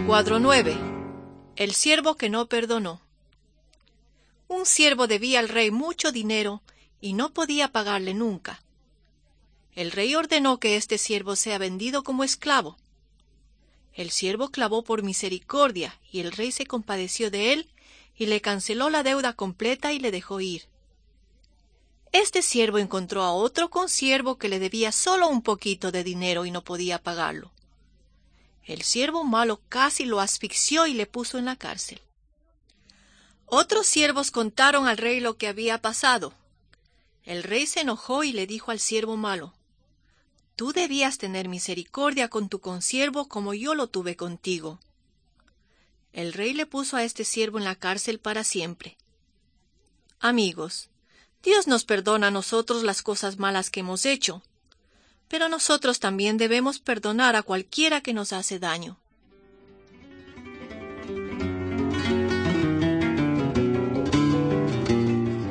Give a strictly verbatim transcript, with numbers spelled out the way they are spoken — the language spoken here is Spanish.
Cuadro nueve. El siervo que no perdonó. Un siervo debía al rey mucho dinero y no podía pagarle nunca. El rey ordenó que este siervo sea vendido como esclavo. El siervo clamó por misericordia y el rey se compadeció de él y le canceló la deuda completa y le dejó ir. Este siervo encontró a otro consiervo que le debía solo un poquito de dinero y no podía pagarlo. El siervo malo casi lo asfixió y le puso en la cárcel. Otros siervos contaron al rey lo que había pasado. El rey se enojó y le dijo al siervo malo: «Tú debías tener misericordia con tu consiervo como yo lo tuve contigo». El rey le puso a este siervo en la cárcel para siempre. Amigos, Dios nos perdona a nosotros las cosas malas que hemos hecho, pero nosotros también debemos perdonar a cualquiera que nos hace daño.